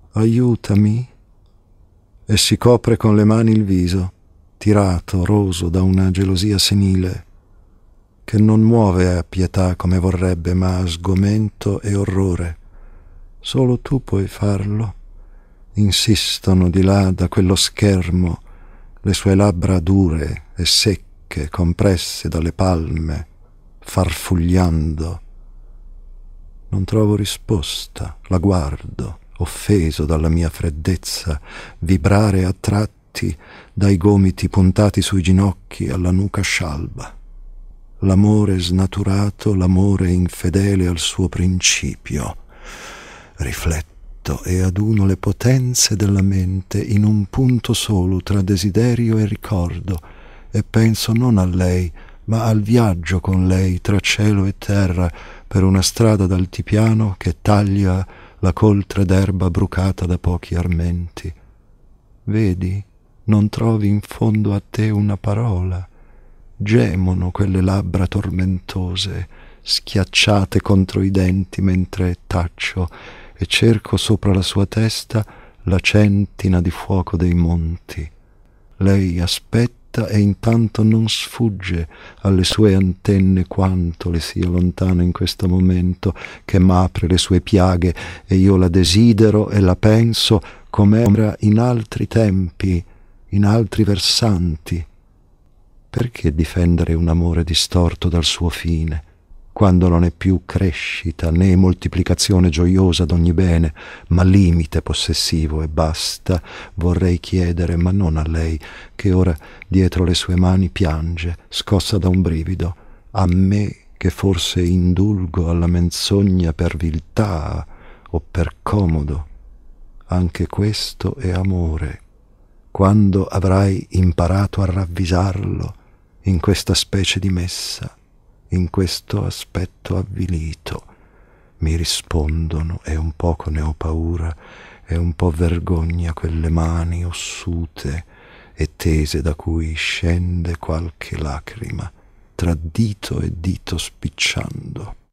aiutami. E si copre con le mani il viso, tirato, roso da una gelosia senile, che non muove a pietà come vorrebbe, ma a sgomento e orrore. Solo tu puoi farlo. Insistono di là da quello schermo le sue labbra dure e secche, compresse dalle palme, farfugliando. Non trovo risposta, la guardo, offeso dalla mia freddezza, vibrare a tratti dai gomiti puntati sui ginocchi alla nuca scialba. L'amore snaturato, l'amore infedele al suo principio. Rifletto e aduno le potenze della mente in un punto solo tra desiderio e ricordo e penso non a lei, ma al viaggio con lei tra cielo e terra per una strada d'altipiano che taglia la coltre d'erba brucata da pochi armenti. Vedi, non trovi in fondo a te una parola. Gemono quelle labbra tormentose, schiacciate contro i denti mentre taccio e cerco sopra la sua testa la centina di fuoco dei monti. Lei aspetta e intanto non sfugge alle sue antenne quanto le sia lontano in questo momento, che m'apre le sue piaghe e io la desidero e la penso com'era in altri tempi, in altri versanti. Perché difendere un amore distorto dal suo fine, quando non è più crescita né moltiplicazione gioiosa d'ogni bene, ma limite possessivo e basta? Vorrei chiedere, ma non a lei, che ora dietro le sue mani piange, scossa da un brivido, a me che forse indulgo alla menzogna per viltà o per comodo. Anche questo è amore. Quando avrai imparato a ravvisarlo in questa specie di messa, in questo aspetto avvilito, mi rispondono e un poco ne ho paura e un po' vergogna quelle mani ossute e tese da cui scende qualche lacrima tra dito e dito spicciando.